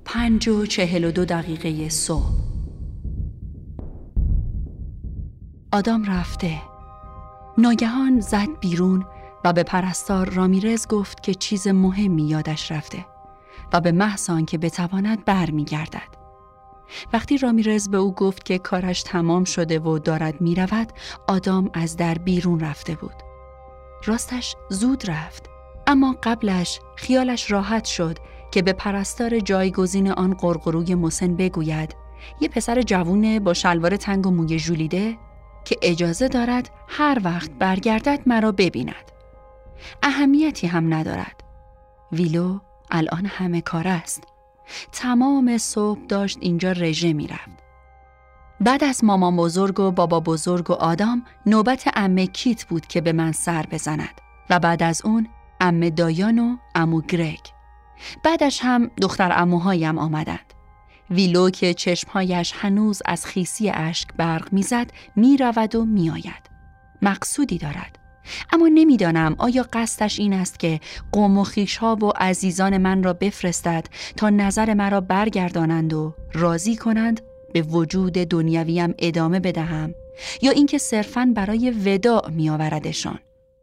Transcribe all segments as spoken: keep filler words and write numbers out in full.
پنج و چهل و دو دقیقه صبح. آدام رفته. ناگهان زد بیرون و به پرستار رامیرز گفت که چیز مهمی یادش رفته و به محض آنکه بتواند بر می گردد. وقتی رامیرز به او گفت که کارش تمام شده و دارد می رود، آدام از در بیرون رفته بود. راستش زود رفت، اما قبلش خیالش راحت شد که به پرستار جایگزین آن قرقروی مسن بگوید یه پسر جوونه با شلوار تنگ و موی ژولیده که اجازه دارد هر وقت برگردد مرا ببیند. اهمیتی هم ندارد. ویلو الان همه کار است. تمام صبح داشت اینجا رژه می رفت. بعد از مامان بزرگ و بابا بزرگ و آدام نوبت عمه کیت بود که به من سر بزند و بعد از اون عمه دایان و عمو گرگ. بعدش هم دختر عموهایم آمدند. ویلو که چشمهایش هنوز از خیسی اشک برق میزد می رود و می آید. مقصودی دارد، اما نمیدانم آیا قصدش این است که قوم و خویش‌ها و عزیزان من را بفرستد تا نظر مرا برگردانند و راضی کنند به وجود دنیویم ادامه بدهم، یا اینکه صرفاً برای وداع می آوردشان.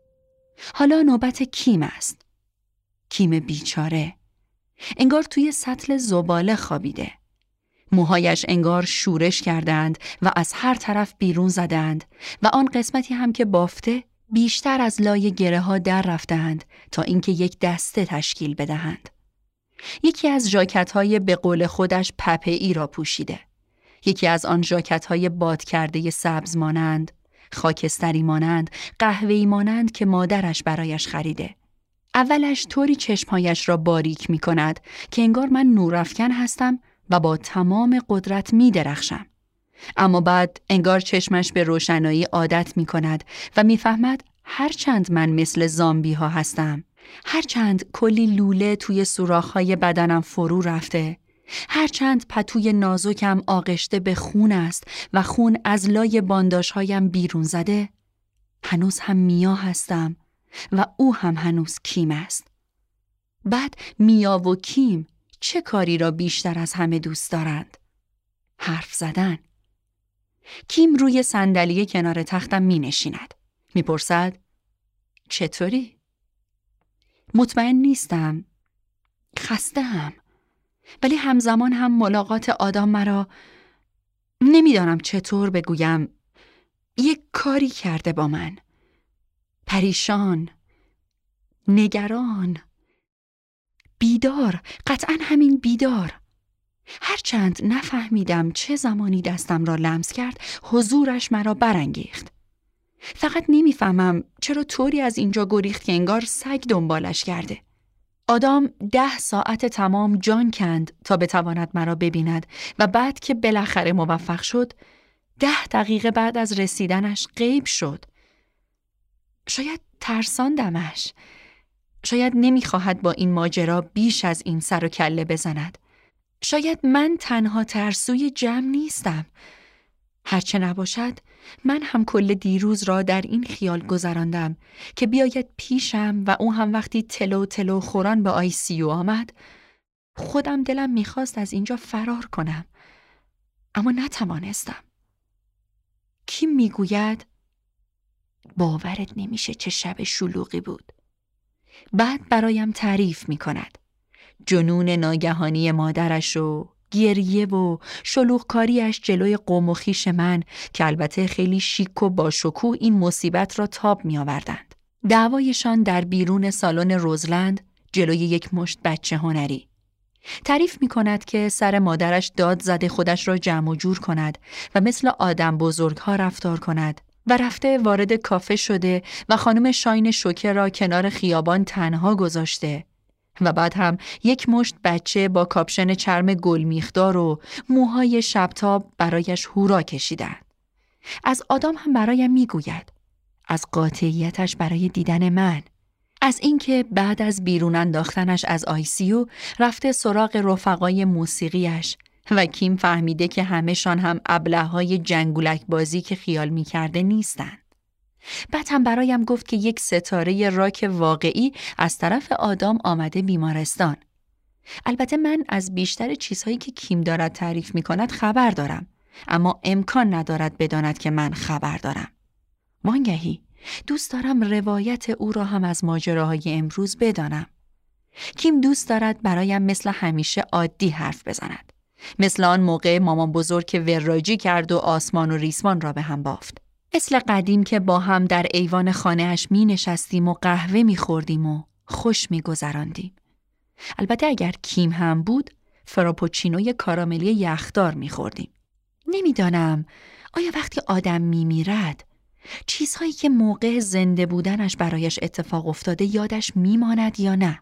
حالا نوبت کیم است. کیم بیچاره. انگار توی سطل زباله خوابیده. موهایش انگار شورش کردند و از هر طرف بیرون زدند و آن قسمتی هم که بافته بیشتر از لای گره ها در رفتند تا اینکه یک دسته تشکیل بدهند. یکی از ژاکت های به قول خودش پپه ای را پوشیده. یکی از آن ژاکت های باد کرده سبز مانند، خاکستری مانند، قهوه‌ای مانند که مادرش برایش خریده. اولش طوری چشمهایش را باریک می کند که انگار من نورافکن هستم و با تمام قدرت می درخشم. اما بعد انگار چشمش به روشنایی عادت می کند و می فهمد هرچند من مثل زامبی ها هستم، هرچند کلی لوله توی سوراخ‌های بدنم فرو رفته، هرچند پتوی نازکم آغشته به خون است و خون از لای بانداژهایم بیرون زده، هنوز هم میا هستم و او هم هنوز کیم است. بعد میا و کیم چه کاری را بیشتر از همه دوست دارند؟ حرف زدن. کیم روی صندلی کنار تختم می نشیند. می پرسد چطوری؟ مطمئن نیستم. خسته هم. ولی همزمان هم ملاقات آدام مرا نمیدانم چطور بگویم یک کاری کرده با من. پریشان، نگران، بیدار، قطعاً همین بیدار. هرچند نفهمیدم چه زمانی دستم را لمس کرد، حضورش مرا برانگیخت. فقط نمیفهمم چرا طوری از اینجا گریخت که انگار سگ دنبالش کرده. آدام ده ساعت تمام جان کند تا بتواند مرا ببیند و بعد که بالاخره موفق شد، ده دقیقه بعد از رسیدنش غیب شد. شاید ترساندمش. شاید نمیخواهد با این ماجرا بیش از این سر و کله بزند. شاید من تنها ترسوی جمع نیستم. هرچه نباشد، من هم کل دیروز را در این خیال گذراندم که بیاید پیشم و او هم وقتی تلو تلو خوران به آی سی یو آمد، خودم دلم میخواست از اینجا فرار کنم، اما نتوانستم. کی میگوید باورت نمیشه چه شب شلوغی بود. بعد برایم تعریف میکند جنون ناگهانی مادرش و گریه و شلوغکاریش جلوی قوم و خویش من که البته خیلی شیک و با شکوه این مصیبت را تاب می آوردند. دعوایشان در بیرون سالن روزلند جلوی یک مشت بچه هنری. تعریف می کند که سر مادرش داد زده خودش را جمع و جور کند و مثل آدم بزرگها رفتار کند و رفته وارد کافه شده و خانم شاین شوکه را کنار خیابان تنها گذاشته و بعد هم یک مشت بچه با کاپشن چرم گل میخدار و موهای شبتاب برایش هورا کشیدن. از آدام هم برایم میگوید، از قاطعیتش برای دیدن من، از اینکه بعد از بیرون انداختنش از آی سی یو رفته سراغ رفقای موسیقیش و کیم فهمیده که همه‌شان هم ابله‌های جنگولک بازی که خیال میکرده نیستن. بعد هم برایم گفت که یک ستاره راک واقعی از طرف آدام آمده بیمارستان. البته من از بیشتر چیزهایی که کیم دارد تعریف می کند خبر دارم، اما امکان ندارد بداند که من خبر دارم. وانگهی دوست دارم روایت او را هم از ماجراهای امروز بدانم. کیم دوست دارد برایم مثل همیشه عادی حرف بزند. مثل آن موقع مامان بزرگ که وراجی کرد و آسمان و ریسمان را به هم بافت. مثل قدیم که با هم در ایوان خانه‌اش می نشستیم و قهوه می خوردیم و خوش می گذراندیم. البته اگر کیم هم بود، فراپوچینوی کاراملی یخدار می خوردیم. نمیدانم آیا وقتی آدم می میرد، چیزهایی که موقع زنده بودنش برایش اتفاق افتاده یادش می ماند یا نه؟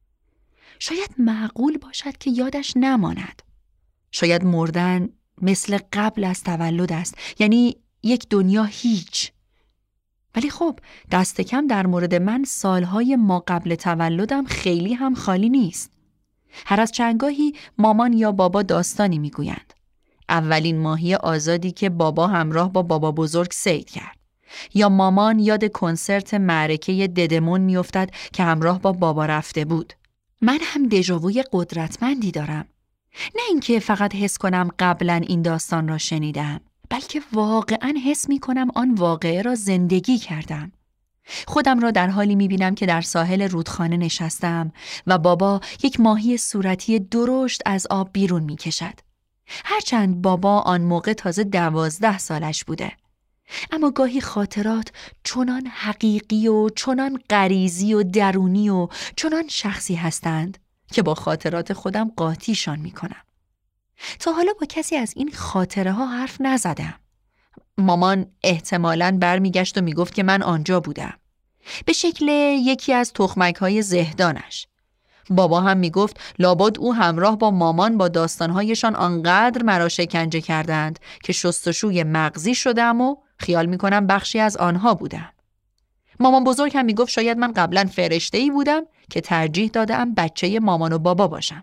شاید معقول باشد که یادش نماند. شاید مردن مثل قبل از تولد است، یعنی یک دنیا هیچ. ولی خب دست کم در مورد من سالهای ما قبل تولدم خیلی هم خالی نیست. هر از چندگاهی مامان یا بابا داستانی میگویند. اولین ماهی آزادی که بابا همراه با بابا بزرگ صید کرد. یا مامان یاد کنسرت معرکه ددمون میافتد که همراه با بابا رفته بود. من هم دژاووی قدرتمندی دارم. نه اینکه فقط حس کنم قبلا این داستان را شنیدم، بلکه واقعا حس می کنم آن واقعه را زندگی کردم. خودم را در حالی می بینم که در ساحل رودخانه نشستم و بابا یک ماهی صورتی درشت از آب بیرون می کشد. هرچند بابا آن موقع تازه دوازده سالش بوده. اما گاهی خاطرات چنان حقیقی و چنان غریزی و درونی و چنان شخصی هستند که با خاطرات خودم قاطیشان می کنم. تا حالا با کسی از این خاطره ها حرف نزدم. مامان احتمالاً برمیگشت و میگفت که من آنجا بودم، به شکل یکی از تخمک های زهدانش. بابا هم میگفت لابد او همراه با مامان با داستانهایشان آنقدر مرا شکنجه کردند که شستشوی مغزی شدم و خیال میکنم بخشی از آنها بودم. مامان بزرگ هم میگفت شاید من قبلا فرشته‌ای بودم که ترجیح دادم بچه مامان و بابا باشم.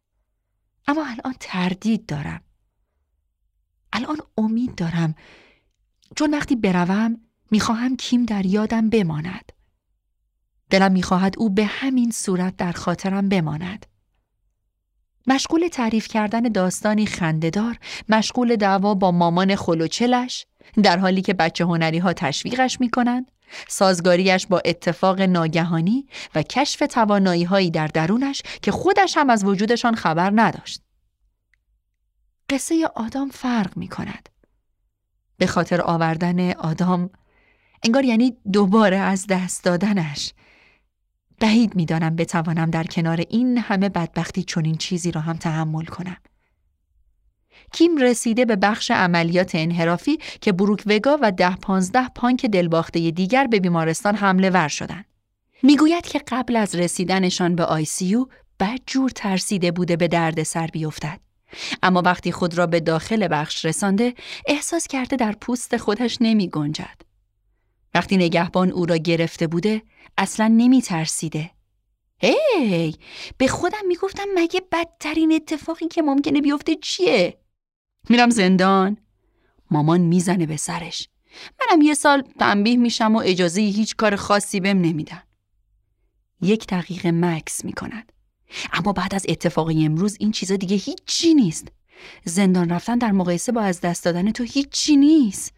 اما الان تردید دارم. الان امید دارم، چون وقتی بروم میخواهم کیم در یادم بماند. دلم میخواهد او به همین صورت در خاطرم بماند. مشغول تعریف کردن داستانی خنده‌دار، مشغول دعوا با مامان خلوچلش، در حالی که بچه هنری ها تشویقش میکنن، سازگاریش با اتفاق ناگهانی و کشف توانایی هایی در درونش که خودش هم از وجودشان خبر نداشت. قصه آدم فرق می کند. به خاطر آوردن آدم انگار یعنی دوباره از دست دادنش. بعید می دانم بتوانم در کنار این همه بدبختی چنین چیزی را هم تحمل کنم. کیم رسیده به بخش عملیات انحرافی که بروک وگا و ده پانزده پانک دلباخته دیگر به بیمارستان حمله ور شدند. میگوید که قبل از رسیدنشان به آی سی یو بدجور ترسیده بوده به درد سر بیفتد. اما وقتی خود را به داخل بخش رسانده، احساس کرده در پوست خودش نمی گنجد. وقتی نگهبان او را گرفته بوده، اصلا نمی ترسیده. هی، به خودم می گفتم مگه بدترین اتفاقی که ممکنه بیفته چیه؟ میرم زندان؟ مامان میزنه به سرش. منم یه سال تنبیه میشم و اجازه هیچ کار خاصی بهم نمیدن. یک دقیقه مکس میکند. اما بعد از اتفاقی امروز این چیزا دیگه هیچی نیست. زندان رفتن در مقایسه با از دست دادن تو هیچی نیست.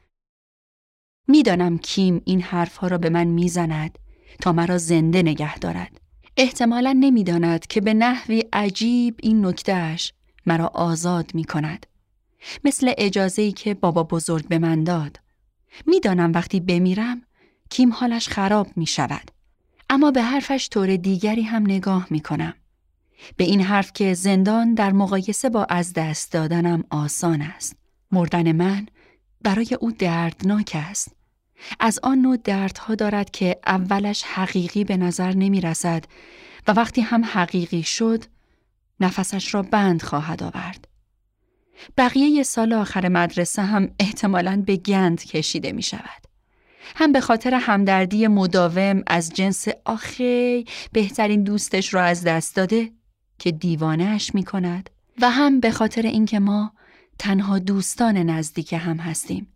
میدانم کیم این حرفها را به من میزند تا مرا زنده نگه دارد. احتمالاً نمیداند که به نحوی عجیب این نکتهش مرا آزاد میکند. مثل اجازه‌ای که بابا بزرگ به من داد. میدانم وقتی بمیرم کیم حالش خراب می شود. اما به حرفش طور دیگری هم نگاه می کنم. به این حرف که زندان در مقایسه با از دست دادنم آسان است. مردن من برای او دردناک است. از آن نوع دردها دارد که اولش حقیقی به نظر نمی رسد و وقتی هم حقیقی شد نفسش را بند خواهد آورد. بقیه سال آخر مدرسه هم احتمالاً به گند کشیده می شود. هم به خاطر همدردی مداوم از جنس آخی بهترین دوستش را از دست داده که دیوانه‌اش می کند و هم به خاطر اینکه ما تنها دوستان نزدیک هم هستیم.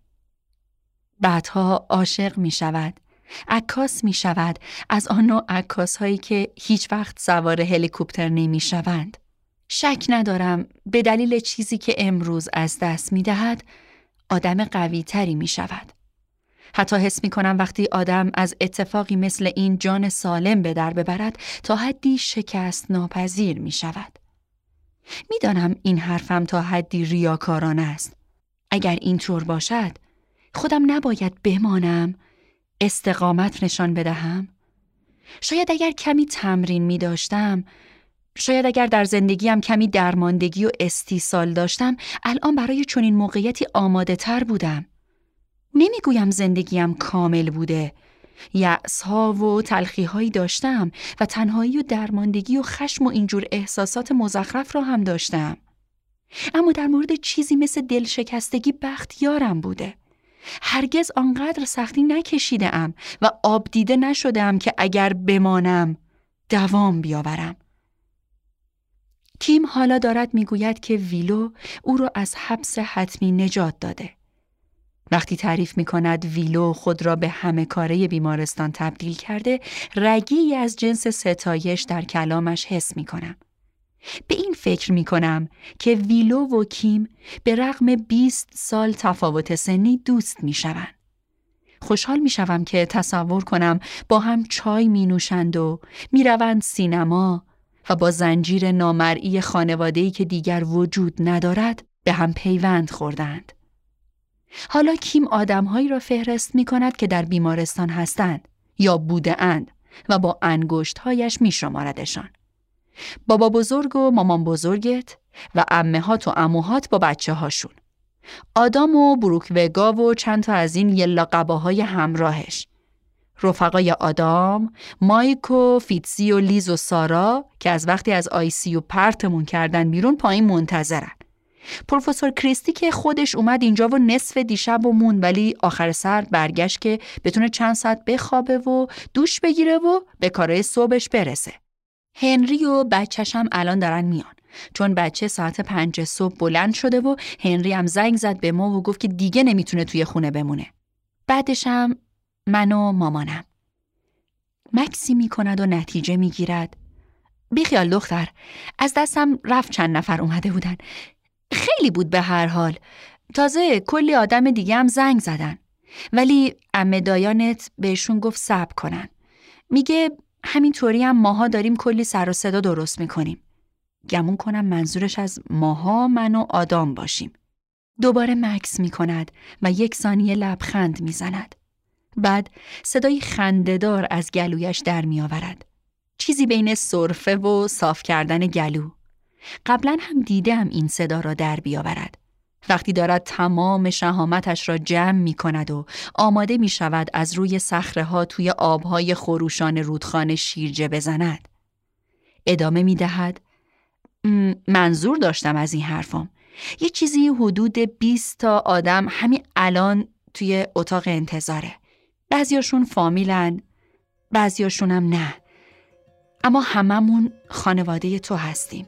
بعدها عاشق می شود، عکاس می شود، از آن نوع عکاس هایی که هیچ وقت سوار هلیکوپتر نمی شوند. شک ندارم به دلیل چیزی که امروز از دست می دهد، آدم قوی تری می شود. حتی حس می کنم وقتی آدم از اتفاقی مثل این جان سالم به در ببرد تا حدی شکست ناپذیر می شود. می دانم این حرفم تا حدی ریاکارانه است. اگر اینطور باشد، خودم نباید بمانم، استقامت نشان بدهم. شاید اگر کمی تمرین می داشتم، شاید اگر در زندگیم کمی درماندگی و استیصال داشتم، الان برای چنین موقعیتی آماده تر بودم. نمیگویم زندگیم کامل بوده. یأس‌ها و تلخی‌هایی داشتم و تنهایی و درماندگی و خشم و اینجور احساسات مزخرف را هم داشتم. اما در مورد چیزی مثل دلشکستگی بخت یارم بوده. هرگز آنقدر سختی نکشیدم و آب دیده نشدم که اگر بمانم دوام بیاورم. کیم حالا دارد میگوید که ویلو او را از حبس حتمی نجات داده. وقتی تعریف می کند ویلو خود را به همه کاره بیمارستان تبدیل کرده، رگی از جنس ستایش در کلامش حس می کنم. به این فکر می کنم که ویلو و کیم به رغم بیست سال تفاوت سنی دوست می شوند. خوشحال می شوم که تصور کنم با هم چای می نوشند و می روند سینما و با زنجیر نامرئی خانواده‌ای که دیگر وجود ندارد به هم پیوند خوردند. حالا کیم آدم‌هایی را فهرست می کند که در بیمارستان هستند یا بوده اند و با انگشت‌هایش می شماردشان. بابا بزرگ و مامان بزرگت و عمه‌هات و عموهات با بچه هاشون. آدام و بروک وگا و چند تا از این یلا قباهای همراهش. رفقای آدام، مایک و فیتزی و لیز و سارا که از وقتی از آی سی یو پرتمون کردن بیرون پایین منتظرن. پروفسور کریستی که خودش اومد اینجا و نصف دیشب و مون، ولی آخر سر برگشت که بتونه چند ساعت بخوابه و دوش بگیره و به کارهای صبحش برسه. هنری و بچه‌ش هم الان دارن میان، چون بچه ساعت پنج صبح بلند شده و هنری هم زنگ زد به ما و گفت که دیگه نمیتونه توی خونه بمونه. بعدش هم من و مامانم. مکسی میکند و نتیجه میگیرد. بیخیال دختر، از دستم رفت چند نفر اومده بودن. خیلی بود به هر حال. تازه کلی آدم دیگه هم زنگ زدن. ولی عمه دایانت بهشون گفت صبر کنن. میگه همینطوری هم ماها داریم کلی سر و صدا درست میکنیم. گمون کنم منظورش از ماها من و آدام باشیم. دوباره مکس میکند و یک ثانیه لبخند میزند. بعد صدای خنده‌دار از گلویش در میآورد. چیزی بین سرفه و صاف کردن گلو. قبلا هم دیدم این صدا را در بیاورد. وقتی دارد تمام شهامتش را جمع می کند و آماده می شود از روی صخره ها توی آبهای خروشان رودخانه شیرجه بزند. ادامه می دهد. منظور داشتم از این حرفم. یه چیزی حدود بیست تا آدم همین الان توی اتاق انتظاره. بعضیاشون فامیلن، بعضیاشون هم نه. اما هممون خانواده تو هستیم.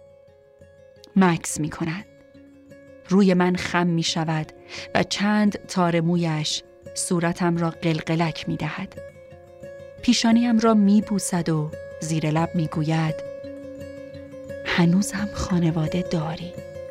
مکس می کند. روی من خم می شود و چند تار مویش صورتم را قلقلک می دهد. پیشانیم را می بوسد و زیر لب می گوید هنوزم خانواده داری.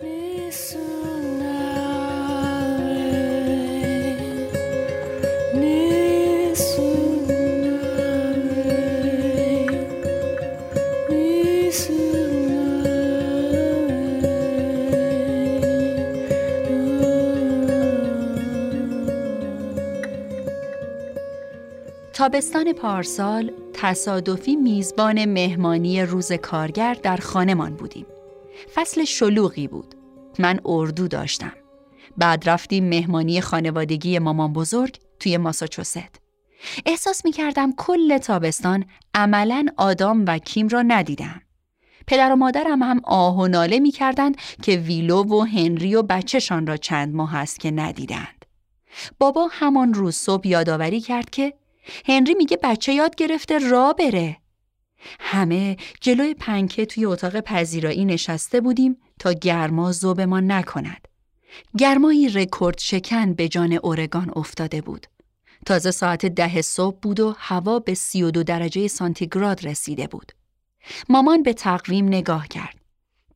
تابستان پارسال تصادفی میزبان مهمانی روز کارگر در خانه‌مان بودیم. فصل شلوغی بود. من اردو داشتم. بعد رفتیم مهمانی خانوادگی مامان بزرگ توی ماساچوست. احساس می‌کردم کل تابستان عملاً آدام و کیم را ندیدم. پدر و مادرم هم آه و ناله می‌کردند که ویلو و هنری و بچه‌شان را چند ماه است که ندیدند. بابا همان روز صبح یادآوری کرد که هنری میگه بچه یاد گرفته راه بره. همه جلوی پنکه توی اتاق پذیرایی نشسته بودیم تا گرما ذوبمان نکند. گرمایی رکورد شکن به جان اورگان افتاده بود. تازه ساعت ده صبح بود و هوا به سی و دو درجه سانتیگراد رسیده بود. مامان به تقویم نگاه کرد.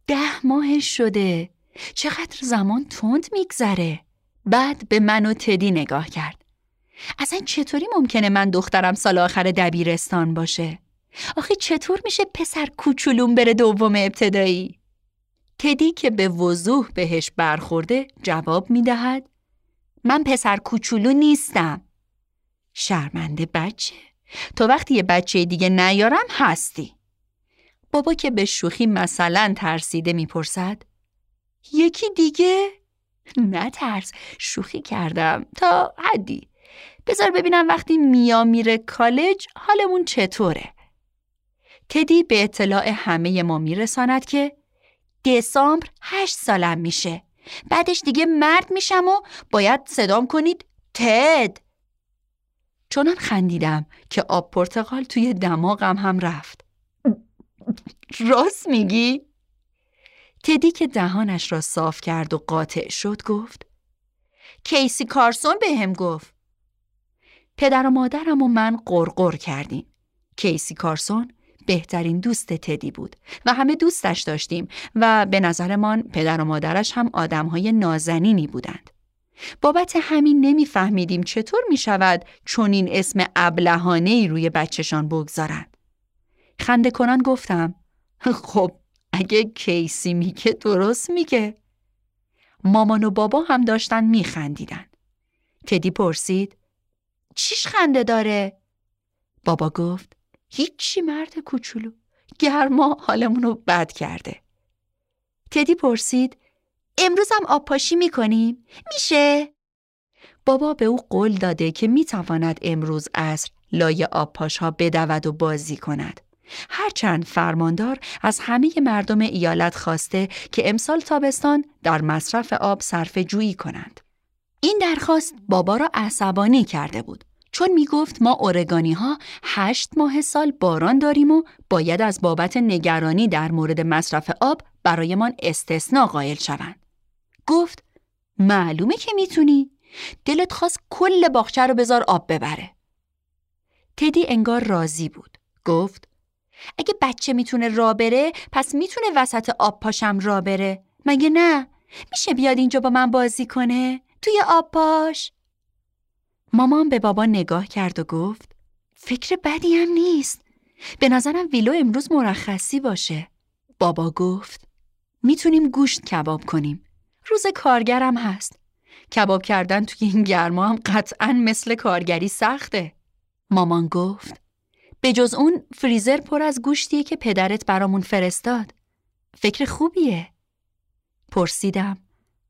ده ماه شده. چقدر زمان تند میگذره. بعد به من و تدی نگاه کرد. اصلا چطوری ممکنه من دخترم سال آخر دبیرستان باشه؟ آخه چطور میشه پسر کوچولوم بره دوم ابتدایی؟ تدی که به وضوح بهش برخورده جواب میدهد من پسر کوچولو نیستم. شرمنده بچه. تو وقتی یه بچه دیگه نیارم هستی. بابا که به شوخی مثلا ترسیده میپرسد یکی دیگه؟ نه ترس، شوخی کردم تا حدی. بذار ببینم وقتی میا میره کالج حالمون چطوره. تدی به اطلاع همه ما میرساند که دسامبر هشت سالم میشه. بعدش دیگه مرد میشم و باید صدام کنید تد. چنان خندیدم که آب پرتقال توی دماغم هم رفت. راست میگی؟ تدی که دهانش را صاف کرد و قاطع شد گفت کیسی کارسون به هم گفت. پدر و مادرم و من قرقر کردیم. کیسی کارسون بهترین دوست تدی بود و همه دوستش داشتیم و به نظرمان پدر و مادرش هم آدمهای نازنینی بودند. بابت همین نمیفهمیدیم چطور می شود چون این اسم ابلهانه‌ای روی بچه‌شان بگذارند. خنده کنان گفتم خب اگه کیسی میگه درست میگه. مامان و بابا هم داشتن میخندیدن. تدی پرسید چیش خنده داره؟ بابا گفت هیچی مرد کوچولو، گرما حالمونو بد کرده. تدی پرسید امروز هم آب پاشی میکنیم؟ میشه؟ بابا به او قول داده که میتواند امروز عصر لای آب پاش ها بدود و بازی کند. هرچند فرماندار از همه مردم ایالت خواسته که امسال تابستان در مصرف آب صرفه جویی کنند. این درخواست بابا را عصبانی کرده بود، چون می گفت ما اورگانی ها هشت ماه سال باران داریم و باید از بابت نگرانی در مورد مصرف آب برایمان استثناء قائل شوند. گفت معلومه که میتونی. دلت خواست کل باغچه رو بذار آب ببره. تدی انگار راضی بود. گفت اگه بچه میتونه راه بره پس میتونه وسط آب پاشم راه بره. مگه نه؟ میشه بیاد اینجا با من بازی کنه؟ توی آب پاش؟ مامان به بابا نگاه کرد و گفت فکر بدی هم نیست. به نظرم ویلو امروز مرخصی باشه. بابا گفت میتونیم گوشت کباب کنیم. روز کارگرم هست. کباب کردن توی این گرما هم قطعاً مثل کارگری سخته. مامان گفت به جز اون فریزر پر از گوشتیه که پدرت برامون فرستاد. فکر خوبیه. پرسیدم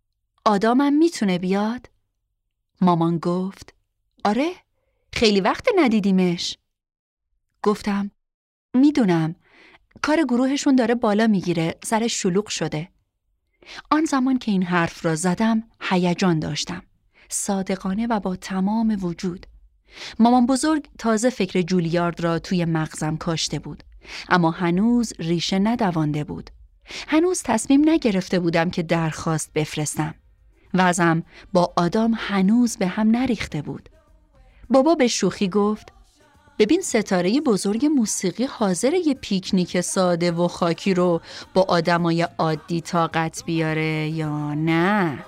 آدامم میتونه بیاد؟ مامان گفت آره، خیلی وقت ندیدیمش. گفتم میدونم، کار گروهشون داره بالا میگیره، سرش شلوغ شده. آن زمان که این حرف را زدم هیجان داشتم، صادقانه و با تمام وجود. مامان بزرگ تازه فکر جولیارد را توی مغزم کاشته بود، اما هنوز ریشه ندوانده بود. هنوز تصمیم نگرفته بودم که درخواست بفرستم. وضعم با آدام هنوز به هم نریخته بود. بابا به شوخی گفت ببین ستاره بزرگ موسیقی حاضر یه پیکنیک ساده و خاکی رو با آدمای عادی طاقت بیاره یا نه؟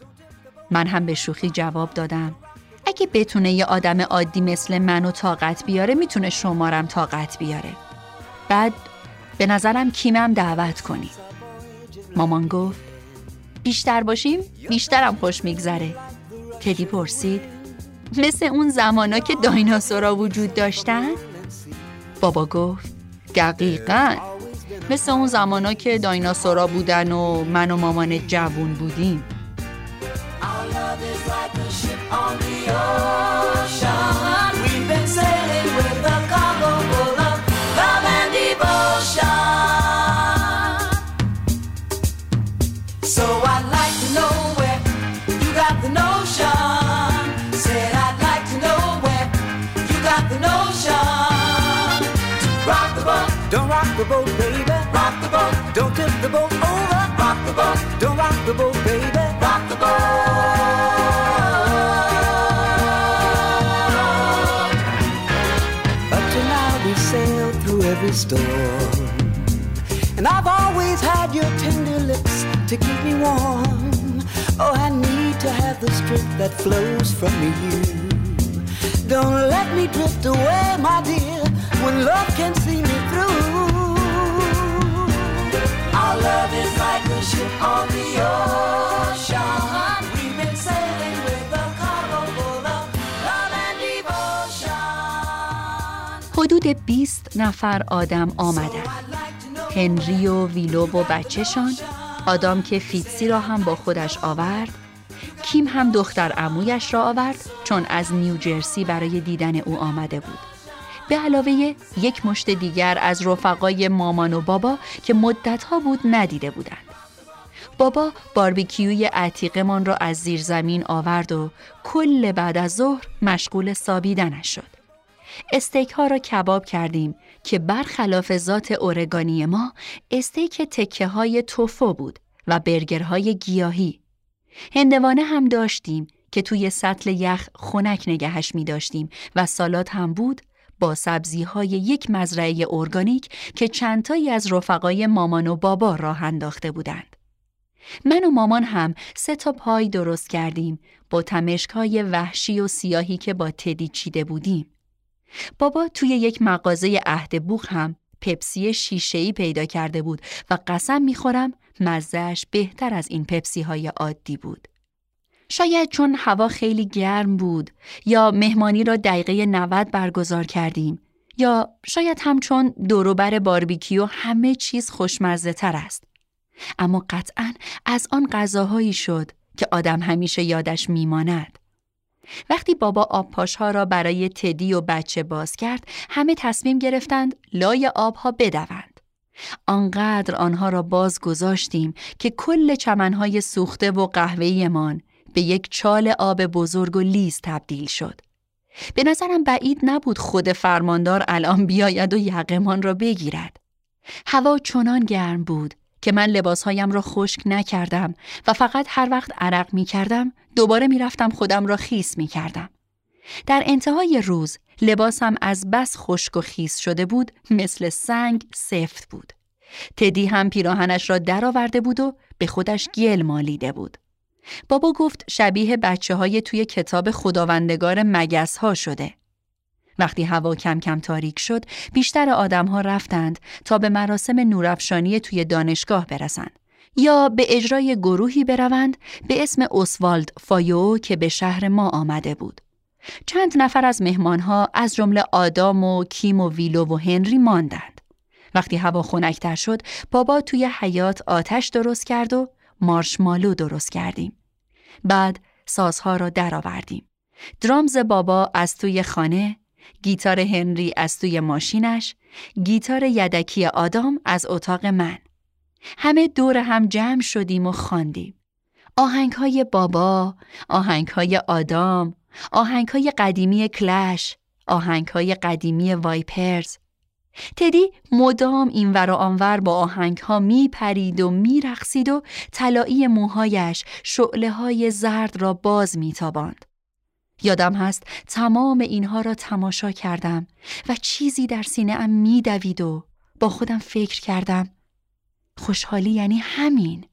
من هم به شوخی جواب دادم اگه بتونه یه آدم عادی مثل منو طاقت بیاره میتونه شمارم طاقت بیاره. بعد به نظرم کیمم دعوت کنی. مامان گفت بیشتر باشیم بیشترم خوش میگذره. تدی پرسید مثل اون زمانا که دایناسورا وجود داشتن؟ بابا گفت دقیقاً مثل اون زمانا که دایناسورا بودن و من و مامان جوون بودیم. Don't rock the boat, baby. Rock the boat. Don't tip the boat over. Rock the boat. Don't rock the boat, baby. Rock the boat. Up to now we sailed through every storm, and I've always had your tender to keep me warm. Oh, I need to have the strength that flows from you. Don't let me drift away, my dear, when love can see me through. Our love is like a ship on the ocean. We've been sailing with a cargo full of love and devotion. حدود بیست نفر آدم آمدند. هنری و ویلو و بچه‌شان، آدام که فیتسی را هم با خودش آورد، کیم هم دختر عمویش را آورد چون از نیوجرسی برای دیدن او آمده بود. به علاوه یک مشت دیگر از رفقای مامان و بابا که مدتها بود ندیده بودند. بابا باربیکیوی عتیقمان را از زیر زمین آورد و کل بعد از ظهر مشغول سابیدنش شد. استیک ها را کباب کردیم که برخلاف ذات اورگانی ما استیک تکه های توفو بود و برگرهای گیاهی. هندوانه هم داشتیم که توی سطل یخ خنک نگهش می داشتیم و سالاد هم بود با سبزی های یک مزرعه ارگانیک که چندتایی از رفقای مامان و بابا راه انداخته بودند. من و مامان هم سه تا پای درست کردیم با تمشک‌های وحشی و سیاهی که با تدی چیده بودیم. بابا توی یک مغازه عهد بوق هم پپسی شیشه‌ای پیدا کرده بود و قسم می‌خورم مزه‌اش بهتر از این پپسی های عادی بود. شاید چون هوا خیلی گرم بود یا مهمانی را دقیقه نود برگزار کردیم یا شاید هم چون دور و بر باربیکیو همه چیز خوشمزه تر است. اما قطعاً از آن غذاهایی شد که آدم همیشه یادش میماند. وقتی بابا آبپاش‌ها را برای تدی و بچه باز کرد، همه تصمیم گرفتند لای آبها بدوند. آنقدر آنها را باز گذاشتیم که کل چمنهای سوخته و قهوه‌ایمان به یک چال آب بزرگ و لیز تبدیل شد. به نظرم بعید نبود خود فرماندار الان بیاید و یقه‌مان را بگیرد. هوا چنان گرم بود که من لباسهایم را خشک نکردم و فقط هر وقت عرق می کردم دوباره می رفتم خودم را خیس می کردم. در انتهای روز لباسم از بس خشک و خیس شده بود مثل سنگ سفت بود. تدی هم پیراهنش را درآورده بود و به خودش گل مالیده بود. بابا گفت شبیه بچه های توی کتاب خداوندگار مگس ها شده. وقتی هوا کم کم تاریک شد، بیشتر آدم ها رفتند تا به مراسم نورافشانی توی دانشگاه برسند یا به اجرای گروهی بروند به اسم اوسوالد فایو که به شهر ما آمده بود. چند نفر از مهمانها از جمله آدام و کیم و ویلو و هنری ماندند. وقتی هوا خنک‌تر شد، بابا توی حیاط آتش درست کرد و مارشمالو درست کردیم. بعد سازها را درآوردیم. درامز بابا از توی خانه، گیتار هنری از توی ماشینش، گیتار یدکی آدام از اتاق من. همه دور هم جمع شدیم و خواندیم. آهنگ‌های بابا، آهنگ‌های آدام، آهنگ‌های قدیمی کلش، آهنگ‌های قدیمی وایپرز. تدی مدام اینور و آنور با آهنگ‌ها میپرید و میرقصید و طلایی موهایش شعله‌های زرد را باز میتاباند. یادم هست تمام اینها را تماشا کردم و چیزی در سینه‌ام میدوید و با خودم فکر کردم خوشحالی یعنی همین.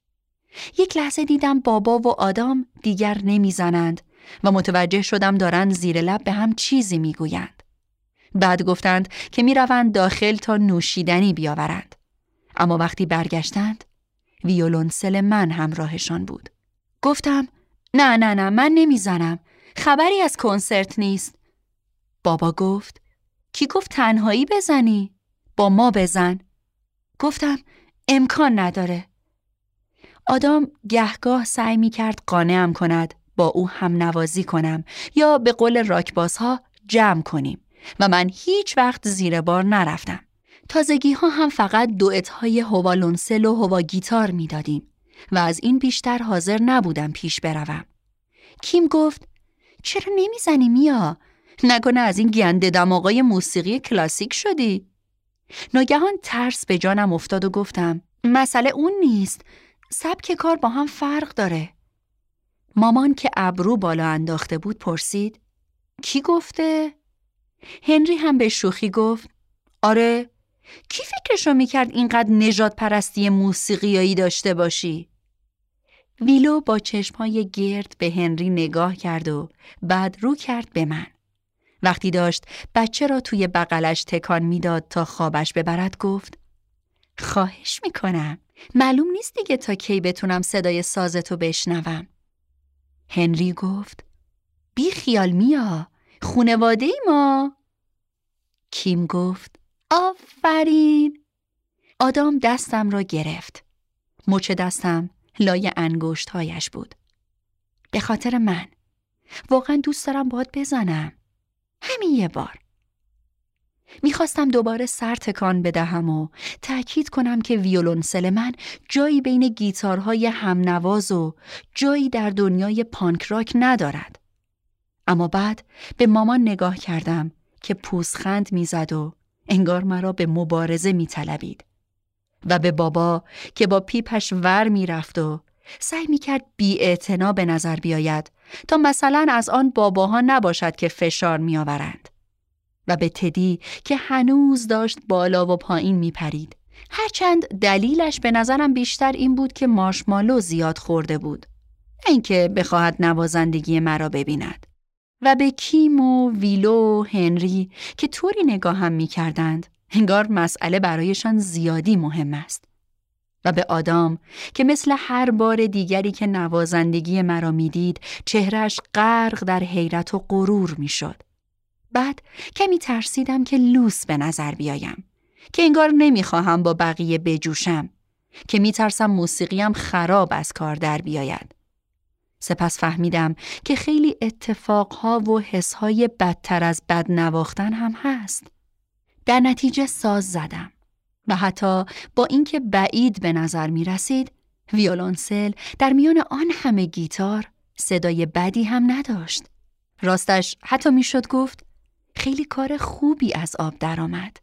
یک لحظه دیدم بابا و آدام دیگر نمیزنند و متوجه شدم دارند زیر لب به هم چیزی میگویند. بعد گفتند که میروند داخل تا نوشیدنی بیاورند. اما وقتی برگشتند ویولونسل من همراهشان بود. گفتم نه نه نه من نمیزنم. خبری از کنسرت نیست. بابا گفت کی گفت تنهایی بزنی؟ با ما بزن. گفتم امکان نداره. آدام گهگاه سعی می کرد قانعم کند با او هم نوازی کنم یا به قول راکبازها جمع کنیم و من هیچ وقت زیر بار نرفتم. تازگی ها هم فقط دوئت‌های هوالونسل و هوا گیتار می دادیم و از این بیشتر حاضر نبودم پیش بروم. کیم گفت چرا نمیزنی میا؟ نکنه از این گنده دماغای موسیقی کلاسیک شدی؟ ناگهان ترس به جانم افتاد و گفتم مسئله اون نیست، سبک کار با هم فرق داره. مامان که ابرو بالا انداخته بود پرسید کی گفته؟ هنری هم به شوخی گفت آره کی فکرشو میکرد اینقدر نژاد پرستی موسیقیایی داشته باشی؟ ویلو با چشمهای گرد به هنری نگاه کرد و بعد رو کرد به من. وقتی داشت بچه را توی بغلش تکان میداد تا خوابش ببرد گفت: خواهش میکنم، معلوم نیست دیگه تا کی بتونم صدای سازتو بشنوم. هنری گفت: بی خیال میا، خونواده ای ما. کیم گفت: آفرین. آدام دستم را گرفت. مچ دستم لای انگشت‌هایش بود. به خاطر من. واقعا دوست دارم باهات بزنم. همین یه بار. میخواستم دوباره سر تکان بدهم و تأکید کنم که ویولنسل من جایی بین گیتارهای همنواز و جایی در دنیای پانک راک ندارد. اما بعد به مامان نگاه کردم که پوزخند میزد و انگار مرا به مبارزه میطلبید و به بابا که با پیپش ور میرفت و سعی میکرد بی‌اعتنا به نظر بیاید تا مثلا از آن باباها نباشد که فشار میآورند، و به تدی که هنوز داشت بالا و پایین میپرید، هرچند دلیلش به نظرم بیشتر این بود که مارشمالو زیاد خورده بود، اینکه بخواهد نوازندگی مرا ببیند. و به کیم و ویلو و هنری که طوری نگاهم میکردند انگار مسئله برایشان زیادی مهم است. و به آدام که مثل هر بار دیگری که نوازندگی مرا میدید چهرهش غرق در حیرت و غرور میشد. بعد کمی ترسیدم که لوس به نظر بیایم، که انگار نمیخواهم با بقیه بجوشم، که میترسم موسیقیم خراب از کار در بیاید. سپس فهمیدم که خیلی اتفاقها و حسهای بدتر از بد نواختن هم هست. در نتیجه ساز زدم و حتی با اینکه بعید به نظر می رسید، ویولنسل در میان آن همه گیتار صدای بدی هم نداشت. راستش حتی می شد گفت خیلی کار خوبی از آب درآمد.